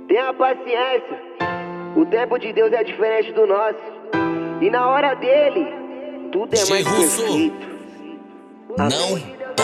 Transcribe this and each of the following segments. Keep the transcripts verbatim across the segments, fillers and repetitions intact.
Tenha paciência, o tempo de Deus é diferente do nosso. E na hora dele, tudo é mais perfeito. Não tá.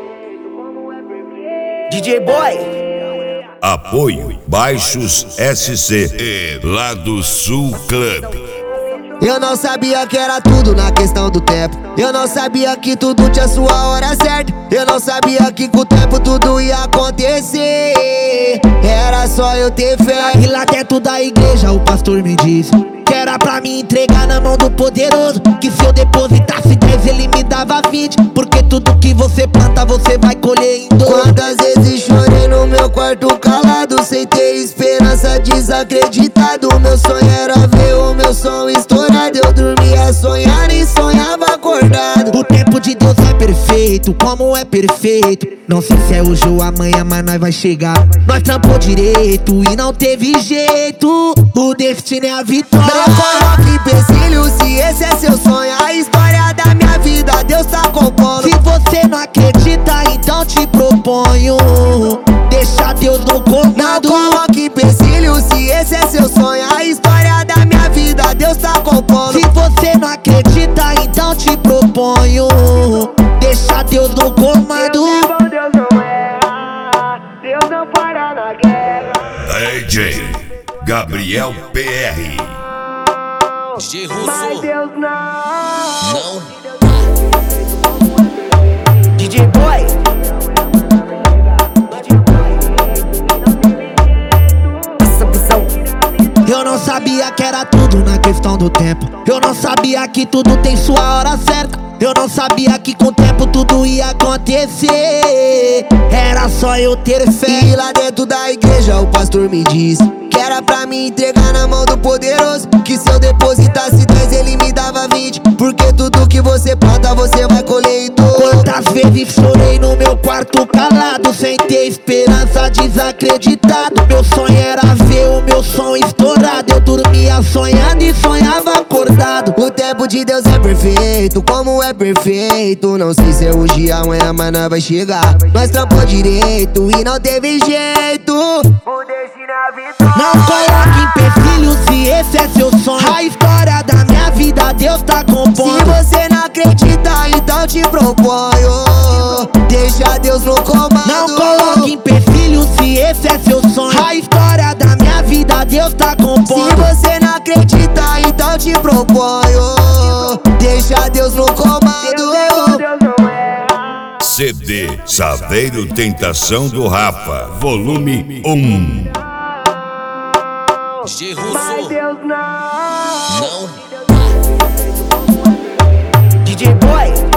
D J Boy. Apoio Baixos S C, lá do Sul Club. Eu não sabia que era tudo na questão do tempo. Eu não sabia que tudo tinha sua hora certa. Eu não sabia que com o tempo tudo ia acontecer. Era só eu ter fé. E lá dentro da igreja o pastor me disse que era pra me entregar na mão do poderoso, que se eu depositasse dez ele me dava vinte, porque tudo que você planta você vai colher em dobro. Quantas vezes chorei no meu quarto calado, sem ter esperança, desacreditado. Meu sonho era ver o meu som estourado. Eu dormia sonhando e sonhava acordado. O tempo de Deus é perfeito, como é perfeito. Não sei se é hoje ou amanhã, mas nós vai chegar. Nós trampou direito e não teve jeito. O destino é a vitória. Não coloque empecilho se esse é seu sonho. A história da minha vida Deus tá compondo. Se você não acredita, então te proponho deixa Deus no comando. Não coloque empecilho se esse é seu sonho. A história da minha vida Deus tá compondo. Se você não acredita, então te proponho deixa Deus no comando. Deus não erra, Deus não para na guerra. D J Gabriel P R. D J Mas Russo. Deus não. Não. D J Boy. Essa visão. Eu não sabia que era tudo na questão do tempo. Eu não sabia que tudo tem sua hora certa. Eu não sabia que com o tempo tudo ia acontecer. Era só eu ter fé. E lá dentro da igreja o pastor me disse que era pra me entregar na mão do poderoso, que se eu depositasse dez ele me dava vinte, porque tudo que você planta você vai colher em dobro. Quantas vezes chorei no meu quarto calado, sem ter esperança, desacreditado. Meu sonho era ver o meu som estourado. Eu dormia sonhando e sonhava acordado. O tempo de Deus é perfeito, como é perfeito. Não sei se é hoje ou amanhã, mas nós vai chegar. Nós trampou direito e não teve jeito. O destino é a vitória. Não coloque empecilho se esse é seu sonho. A história da minha vida Deus tá compondo. Se você não acredita, então te proponho deixa Deus no comando. Não coloque empecilho se esse é seu sonho. A história da minha vida Deus tá compondo. Se você não acredita, então te proponho deixa Deus no comando. Deus não erra. C D Saveiro Tentação do Rafa, volume um. D J Mas Russo. Deus não. Não. D J Boy.